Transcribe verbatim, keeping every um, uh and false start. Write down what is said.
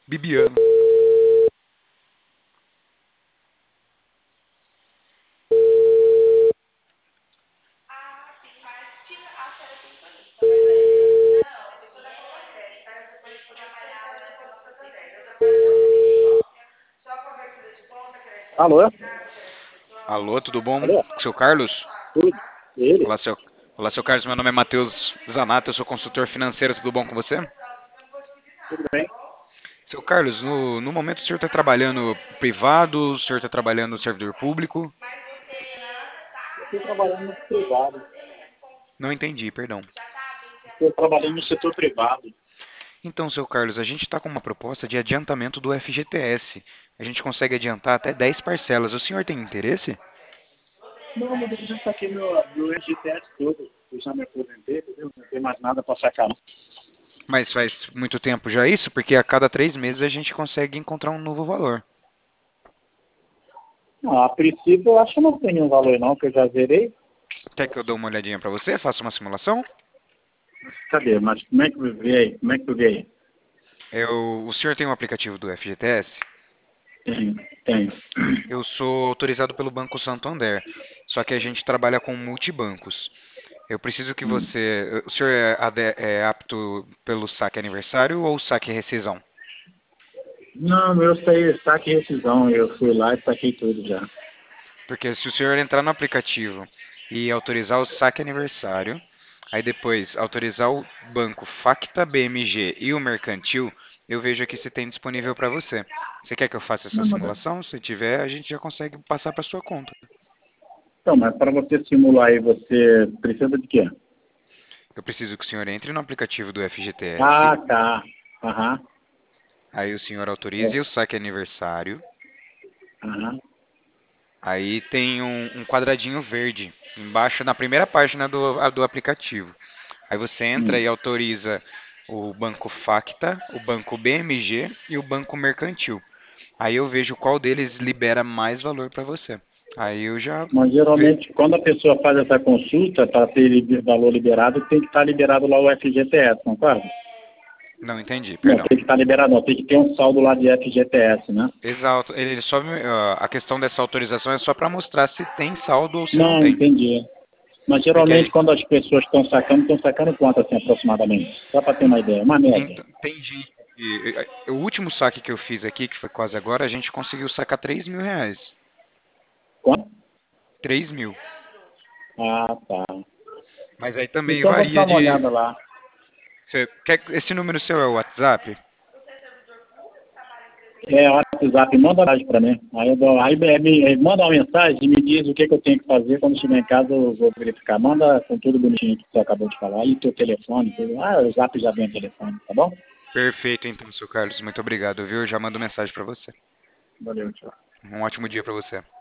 Bibiano. Alô? Alô, tudo bom? Alô? Seu Carlos? Tudo? Ele? Olá, seu, Olá, seu Carlos. Meu nome é Matheus Zanata, eu sou consultor financeiro. Tudo bom com você? Tudo bem? Seu Carlos, no, no momento o senhor está trabalhando privado, o senhor está trabalhando no servidor público? Eu estou trabalhando no privado. Não entendi, perdão. Estou trabalhando no setor privado. Então, seu Carlos, a gente está com uma proposta de adiantamento do F G T S. A gente consegue adiantar até dez parcelas. O senhor tem interesse? Não, mas eu já saquei meu, meu F G T S todo. Eu já me aposentei, entendeu? Não tem mais nada para sacar. Não. Mas faz muito tempo já isso, porque a cada três meses a gente consegue encontrar um novo valor. Não, a princípio eu acho que não tem nenhum valor não, que eu já zerei. Quer que eu dê uma olhadinha para você? Faça uma simulação? Cadê? Mas como é que eu vi aí? Como é que eu vi aí? Eu, o senhor tem um aplicativo do F G T S? Tenho, tenho. Eu sou autorizado pelo Banco Santander, só que a gente trabalha com multibancos. Eu preciso que Hum. você. O senhor é, ade- é apto pelo saque aniversário ou saque rescisão? Não, eu saí, saque rescisão. Eu fui lá e saquei tudo já. Porque se o senhor entrar no aplicativo e autorizar o saque aniversário, aí depois autorizar o banco Facta, B M G e o mercantil, eu vejo aqui se tem disponível para você. Você quer que eu faça essa Não, mas, simulação? Se tiver, a gente já consegue passar para sua conta. então, mas para você simular aí, você precisa de quê? Eu preciso que o senhor entre no aplicativo do F G T S, Ah, tá. Aham. aí o senhor autorize É. o saque aniversário, Aham. aí tem um, um quadradinho verde embaixo na primeira página do, a- do aplicativo. Aí você entra Hum. e autoriza o banco Facta, o banco B M G e o banco Mercantil. Aí eu vejo qual deles libera mais valor para você. Aí eu já Mas ve... geralmente, quando a pessoa faz essa consulta, para ter liber- valor liberado, tem que estar liberado lá o F G T S, concorda? Não entendi, Não, perdão. tem que estar liberado, não. Tem que ter um saldo lá de F G T S, né? Exato. Ele só me- ah, a questão dessa autorização é só para mostrar se tem saldo ou se não Não, tem. entendi. Mas Porque geralmente, aí, quando as pessoas estão sacando, estão sacando quanto, assim, aproximadamente? Só para ter uma ideia, uma média. então, tem gente que, eh, o último saque que eu fiz aqui, que foi quase agora, a gente conseguiu sacar três mil reais. Quanto? Três mil. Ah, tá. Mas aí também Então, vou dar varia uma de. olhada lá. Você quer, esse número seu é o WhatsApp? É, WhatsApp, manda mensagem para mim. Aí, eu dou, aí me, me- manda uma mensagem e me diz o que, que eu tenho que fazer. Quando chegar em casa, eu vou verificar. Manda com tudo bonitinho que você acabou de falar. E teu telefone, tudo. Ah, o Zap já vem o telefone, tá bom? Perfeito, então, seu Carlos. Muito obrigado, viu? Eu já mando mensagem para você. Valeu, tchau. Um ótimo dia para você.